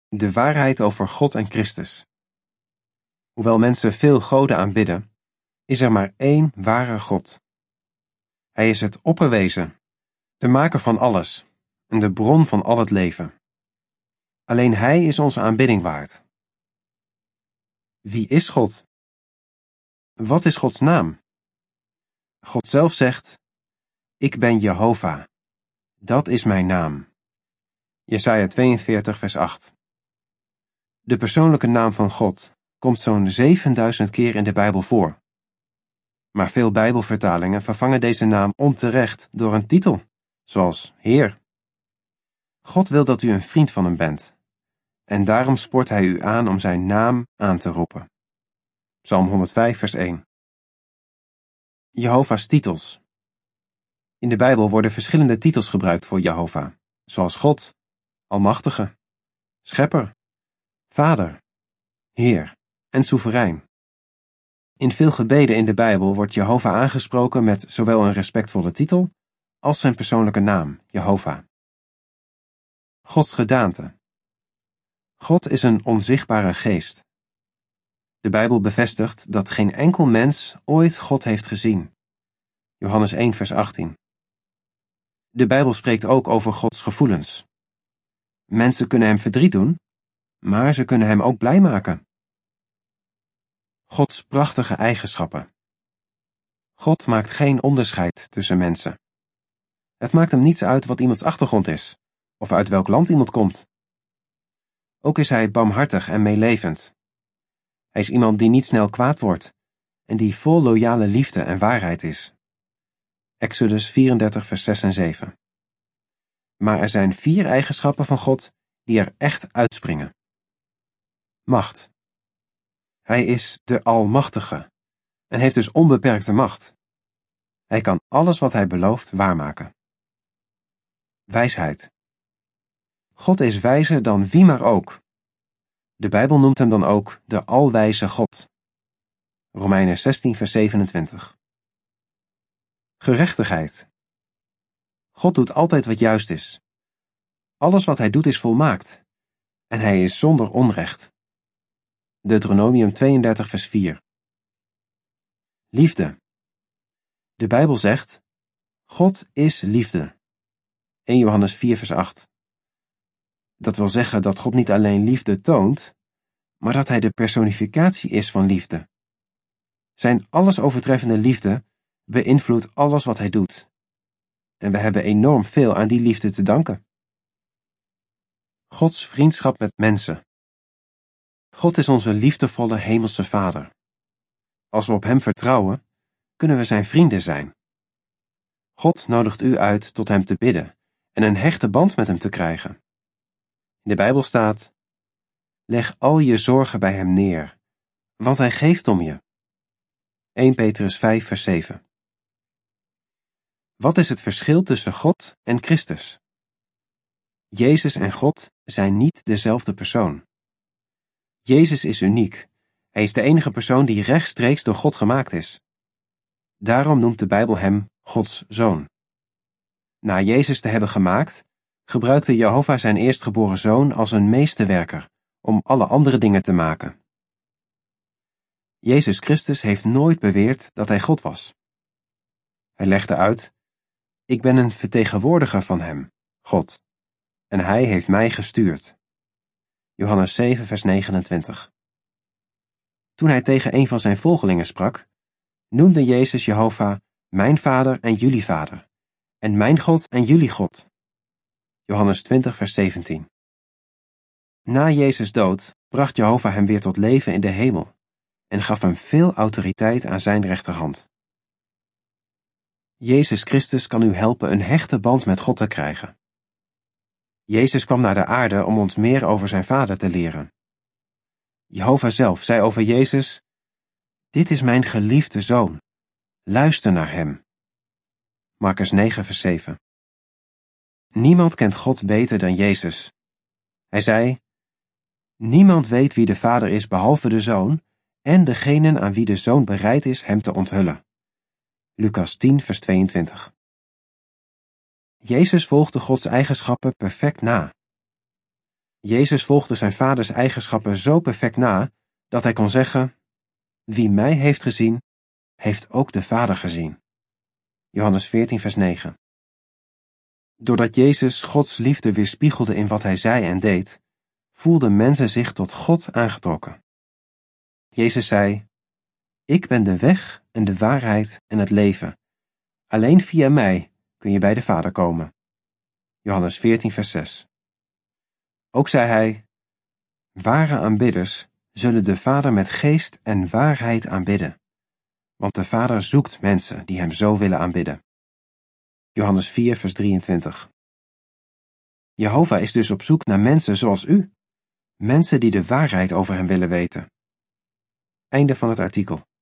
De waarheid over God en Christus. Hoewel mensen veel goden aanbidden, is er maar één ware God. Hij is het opperwezen, de maker van alles en de bron van al het leven. Alleen Hij is onze aanbidding waard. Wie is God? Wat is Gods naam? God zelf zegt: Ik ben Jehovah. Dat is mijn naam. Jesaja 42 vers 8. De persoonlijke naam van God komt zo'n 7000 keer in de Bijbel voor. Maar veel Bijbelvertalingen vervangen deze naam onterecht door een titel, zoals Heer. God wil dat u een vriend van hem bent, en daarom spoort hij u aan om zijn naam aan te roepen. Psalm 105 vers 1. Jehovah's titels. In de Bijbel worden verschillende titels gebruikt voor Jehovah, zoals God, Almachtige, Schepper, Vader, Heer en Soeverein. In veel gebeden in de Bijbel wordt Jehovah aangesproken met zowel een respectvolle titel als zijn persoonlijke naam, Jehovah. Gods gedaante. God is een onzichtbare geest. De Bijbel bevestigt dat geen enkel mens ooit God heeft gezien. Johannes 1 vers 18. De Bijbel spreekt ook over Gods gevoelens. Mensen kunnen hem verdriet doen, maar ze kunnen hem ook blij maken. Gods prachtige eigenschappen. God maakt geen onderscheid tussen mensen. Het maakt hem niets uit wat iemands achtergrond is, of uit welk land iemand komt. Ook is hij barmhartig en meelevend. Hij is iemand die niet snel kwaad wordt en die vol loyale liefde en waarheid is. Exodus 34 vers 6 en 7. Maar er zijn 4 eigenschappen van God die er echt uitspringen. Macht. Hij is de Almachtige en heeft dus onbeperkte macht. Hij kan alles wat hij belooft waarmaken. Wijsheid. God is wijzer dan wie maar ook. De Bijbel noemt hem dan ook de alwijze God. Romeinen 16 vers 27. Gerechtigheid. God doet altijd wat juist is. Alles wat hij doet is volmaakt. En hij is zonder onrecht. Deuteronomium 32 vers 4. Liefde. De Bijbel zegt: God is liefde. 1 Johannes 4 vers 8. Dat wil zeggen dat God niet alleen liefde toont, maar dat hij de personificatie is van liefde. Zijn alles overtreffende liefde beïnvloedt alles wat hij doet. En we hebben enorm veel aan die liefde te danken. Gods vriendschap met mensen. God is onze liefdevolle hemelse Vader. Als we op hem vertrouwen, kunnen we zijn vrienden zijn. God nodigt u uit tot hem te bidden en een hechte band met hem te krijgen. In de Bijbel staat: leg al je zorgen bij hem neer, want hij geeft om je. 1 Petrus 5 vers 7. Wat is het verschil tussen God en Christus? Jezus en God zijn niet dezelfde persoon. Jezus is uniek. Hij is de enige persoon die rechtstreeks door God gemaakt is. Daarom noemt de Bijbel hem Gods Zoon. Na Jezus te hebben gemaakt, gebruikte Jehovah zijn eerstgeboren zoon als een meesterwerker om alle andere dingen te maken. Jezus Christus heeft nooit beweerd dat hij God was. Hij legde uit: ik ben een vertegenwoordiger van hem, God, en hij heeft mij gestuurd. Johannes 7 vers 29. Toen hij tegen een van zijn volgelingen sprak, noemde Jezus Jehovah mijn Vader en jullie Vader, en mijn God en jullie God. Johannes 20 vers 17. Na Jezus' dood bracht Jehovah hem weer tot leven in de hemel en gaf hem veel autoriteit aan zijn rechterhand. Jezus Christus kan u helpen een hechte band met God te krijgen. Jezus kwam naar de aarde om ons meer over zijn Vader te leren. Jehovah zelf zei over Jezus: dit is mijn geliefde Zoon. Luister naar hem. Markus 9 vers 7. Niemand kent God beter dan Jezus. Hij zei: niemand weet wie de Vader is behalve de Zoon en degenen aan wie de Zoon bereid is hem te onthullen. Lucas 10 vers 22. Jezus volgde Gods eigenschappen perfect na. Jezus volgde zijn vaders eigenschappen zo perfect na, dat hij kon zeggen: wie mij heeft gezien, heeft ook de Vader gezien. Johannes 14 vers 9. Doordat Jezus Gods liefde weerspiegelde in wat hij zei en deed, voelden mensen zich tot God aangetrokken. Jezus zei: ik ben de weg en de waarheid en het leven. Alleen via mij kun je bij de Vader komen. Johannes 14 vers 6. Ook zei hij: ware aanbidders zullen de Vader met geest en waarheid aanbidden. Want de Vader zoekt mensen die hem zo willen aanbidden. Johannes 4 vers 23. Jehovah is dus op zoek naar mensen zoals u. Mensen die de waarheid over hem willen weten. Einde van het artikel.